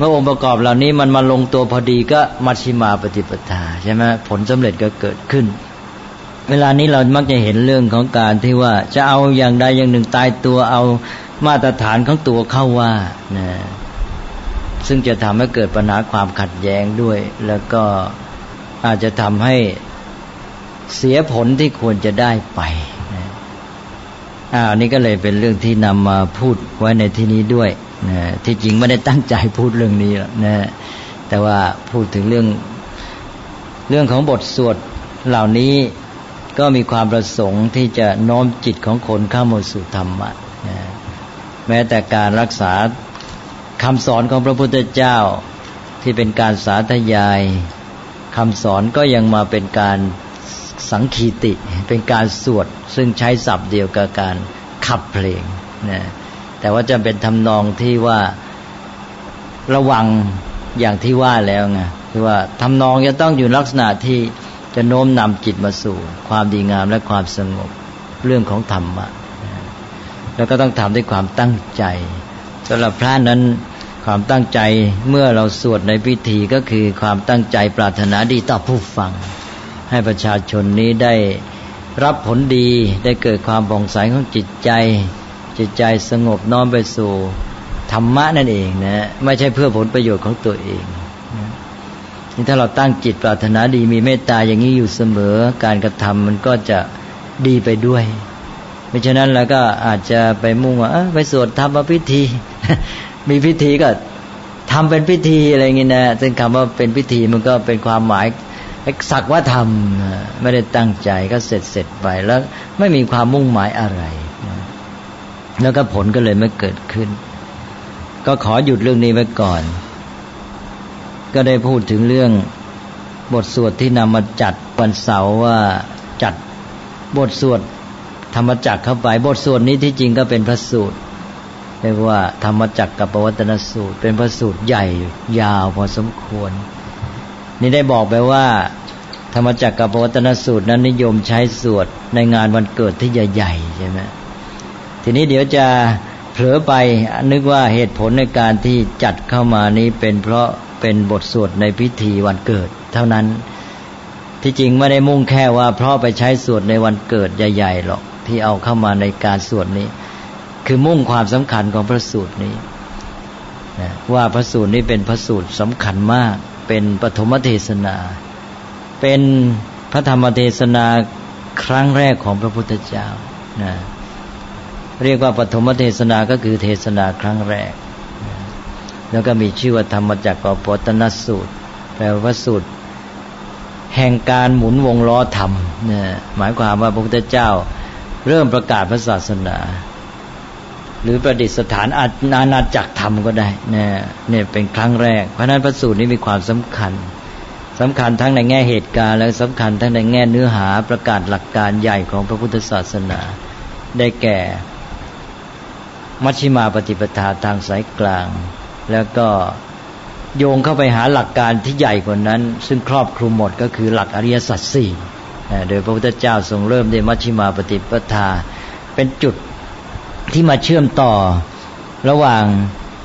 มื่อองค์ประกอบเหล่านี้มันมาลงตัวพอดีก็มัชฌิมาปฏิปทาใช่ไหมผลสำเร็จก็เกิดขึ้นเวลานี้เรามักจะเห็นเรื่องของการที่ว่าจะเอาอย่างใดอย่างหนึ่งตายตัวเอามาตรฐานของตัวเข้าว่านะซึ่งจะทำให้เกิดปัญหาความขัดแย้งด้วยแล้วก็อาจจะทำให้เสียผลที่ควรจะได้ไปนะอันนี้ก็เลยเป็นเรื่องที่นำมาพูดไว้ในที่นี้ด้วยนะที่จริงไม่ได้ตั้งใจพูดเรื่องนี้นะแต่ว่าพูดถึงเรื่องของบทสวดเหล่านี้ก็มีความประสงค์ที่จะโน้มจิตของคนเข้ามาสู่ธรรมะนะแม้แต่การรักษาคำสอนของพระพุทธเจ้าที่เป็นการสาธยายคำสอนก็ยังมาเป็นการสังคีติเป็นการสวดซึ่งใช้ศัพท์เดียวกับการขับเพลงนะแต่ว่าจะเป็นทำนองที่ว่าระวังอย่างที่ว่าแล้วไงคือว่าทำนองจะต้องอยู่ลักษณะที่จะโน้มนำจิตมาสู่ความดีงามและความสงบเรื่องของธรรมะแล้วก็ต้องทำด้วยความตั้งใจสำหรับพระนั้นความตั้งใจเมื่อเราสวดในพิธีก็คือความตั้งใจปรารถนาดีต่อผู้ฟังให้ประชาชนนี้ได้รับผลดีได้เกิดความผ่องใสของจิตใจสงบน้อมไปสู่ธรรมะนั่นเองนะไม่ใช่เพื่อผลประโยชน์ของตัวเองนี่ถ้าเราตั้งจิตปรารถนาดีมีเมตตาอย่างนี้อยู่เสมอการกระทำมันก็จะดีไปด้วยไม่ฉะนั้นแล้วก็อาจจะไปมุ่งว่าไปสวดธรรมพิธี มีพิธีก็ทำเป็นพิธีอะไรอย่างนี้นะซึ่งคำว่าเป็นพิธีมันก็เป็นความหมายสักว่าทำไม่ได้ตั้งใจก็เสร็จไปแล้วไม่มีความมุ่งหมายอะไรแล้วก็ผลก็เลยไม่เกิดขึ้นก็ขอหยุดเรื่องนี้ไว้ก่อนก็ได้พูดถึงเรื่องบทสวดที่นำมาจัดวันเสาร์ว่าจัดบทสวดธรรมจักรเข้าไปบทสวดนี้ที่จริงก็เป็นพระสูตรเรียกว่าธรรมจักรกับปวัตตนสูตรเป็นพระสูตรใหญ่ยาวพอสมควรนี่ได้บอกไปว่าธรรมจักรกับปวัตตนสูตรนั้นนิยมใช้สวดในงานวันเกิดที่ใหญ่ๆใช่ไหมทีนี้เดี๋ยวจะเผลอไปนึกว่าเหตุผลในการที่จัดเข้ามานี้เป็นเพราะเป็นบทสวดในพิธีวันเกิดเท่านั้นที่จริงไม่ได้มุ่งแค่ว่าเพราะไปใช้สวดในวันเกิดใหญ่ๆหรอกที่เอาเข้ามาในการสวดนี้คือมุ่งความสำคัญของพระสูตรนี้ว่าพระสูตรนี้เป็นพระสูตรสำคัญมากเป็นปฐมเทศนาเป็นพระธรรมเทศนาครั้งแรกของพระพุทธเจ้านะเรียกว่าปฐมเทศนาก็คือเทศนาครั้งแรกแล้วก็มีชื่อว่าธรรมจักรกับปวัตตนสูตรแปลว่าสูตรแห่งการหมุนวงล้อธรรมเนี่ยหมายความว่าพระพุทธเจ้าเริ่มประกาศพระศาสนาหรือประดิษฐานอาณาจักรธรรมก็ได้เนี่ยเป็นครั้งแรกเพราะนั้นพระสูตรนี้มีความสำคัญทั้งในแง่เหตุการณ์และสำคัญทั้งในแง่เนื้อหาประกาศหลักการใหญ่ของพระพุทธศาสนาได้แก่มัชฌิมาปฏิปทาทางสายกลางแล้วก็โยงเข้าไปหาหลักการที่ใหญ่กว่านั้นซึ่งครอบคลุมหมดก็คือหลักอริยสัจสี่โดยพระพุทธเจ้าทรงเริ่มด้วยมัชฌิมาปฏิปทาเป็นจุดที่มาเชื่อมต่อระหว่าง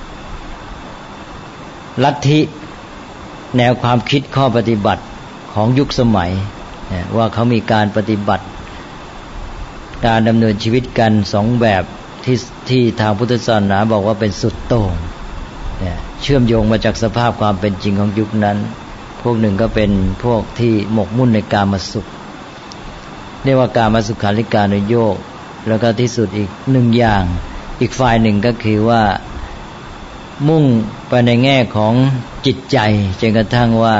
ลัทธิแนวความคิดข้อปฏิบัติของยุคสมัยว่าเขามีการปฏิบัติการดำเนินชีวิตกันสองแบบที่ทางพุทธศาสนาบอกว่าเป็นสุดโต่งเชื่อมโยงมาจากสภาพความเป็นจริงของยุคนั้นพวกหนึ่งก็เป็นพวกที่หมกมุ่นในกามสุขเรียกว่ากามสุขาริการุโยคแล้วก็ที่สุดอีกหนึ่งอย่างอีกฝ่ายหนึ่งก็คือว่ามุ่งไปในแง่ของจิตใจจนกระทั่งว่า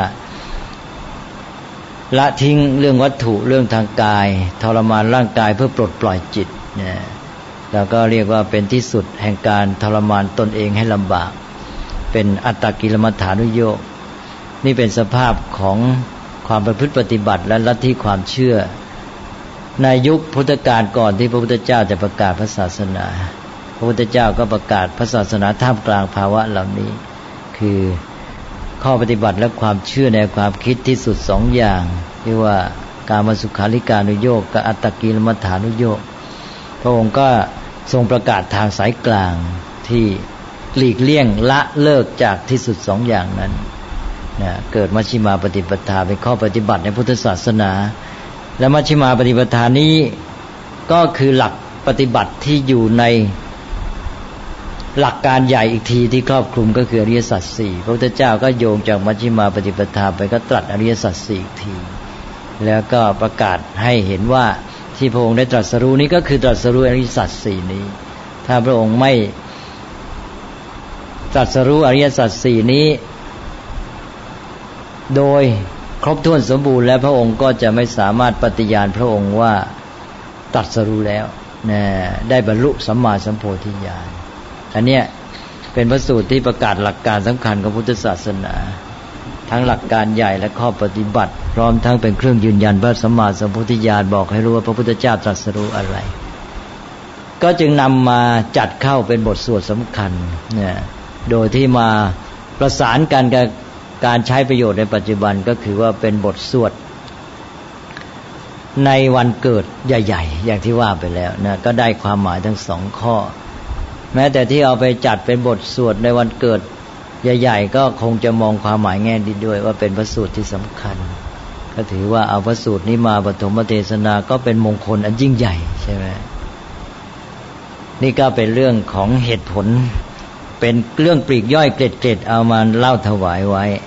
ละทิ้งเรื่องวัตถุเรื่องทางกายทรมานร่างกายเพื่อปลดปล่อยจิตแล้วก็เรียกว่าเป็นที่สุดแห่งการทรมานตนเองให้ลำบากเป็นอัตตกิลมัฏฐานุโยคนี่เป็นสภาพของความประพฤติปฏิบัติและลัทธิความเชื่อในยุคพุทธกาลก่อนที่พระพุทธเจ้าจะประกาศพระศาสนาพระพุทธเจ้าก็ประกาศพระศาสนาท่ามกลางภาวะเหล่านี้คือข้อปฏิบัติและความเชื่อในความคิดที่สุดสองอย่างที่ว่ากามสุขาริการุโยคกับอัตตกิลมัฏฐานุโยคพระองค์ก็ทรงประกาศทางสายกลางที่หลีกเลี่ยงละเลิกจากที่สุดสองอย่างนั้นนะเกิดมัชฌิมาปฏิปทาเป็นข้อปฏิบัติในพุทธศาสนาและมัชฌิมาปฏิปทานี้ก็คือหลักปฏิบัติที่อยู่ในหลักการใหญ่อีกทีที่ครอบคลุมก็คืออริยสัจสี่พระพุทธเจ้าก็โยงจากมัชฌิมาปฏิปทาไปก็ตรัสอริยสัจสี่อีกทีแล้วก็ประกาศให้เห็นว่าที่พระองค์ได้ตรัสรู้นี้ก็คือตรัสรู้อริยสัจสี่นี้ถ้าพระองค์ไม่ตรัสรู้อริยสัจสี่นี้โดยครบถ้วนสมบูรณ์แล้วพระองค์ก็จะไม่สามารถปฏิญาณพระองค์ว่าตรัสรู้แล้วนะได้บรรลุสัมมาสัมโพธิญาณอันเนี้ยเป็นพระสูตรที่ประกาศหลักการสำคัญของพุทธศาสนาทั้งหลักการใหญ่และข้อปฏิบัติพร้อมทั้งเป็นเครื่องยืนยันพระสัมมาสัมโพธิญาณบอกให้รู้ว่าพระพุทธเจ้าตรัสรู้อะไรก็จึงนำมาจัดเข้าเป็นบทสวดสำคัญเนี่ยโดยที่มาประสานกันกับการใช้ประโยชน์ในปัจจุบันก็คือว่าเป็นบทสวดในวันเกิดใหญ่ๆอย่างที่ว่าไปแล้วนะก็ได้ความหมายทั้งสองข้อแม้แต่ที่เอาไปจัดเป็นบทสวดในวันเกิดใหญ่ๆก็คงจะมองความหมายแง่ดีด้วยว่าเป็นพระสูตรที่สำคัญก็ถือว่าเอาพระสูตรนี้มาปฐมเทศนาก็เป็นมงคลอันยิ่งใหญ่ใช่ไหมนี่ก็เป็นเรื่องของเหตุผลเป็นเรื่องปลีกย่อยเกร็ดๆเอามาเล่าถวายไว้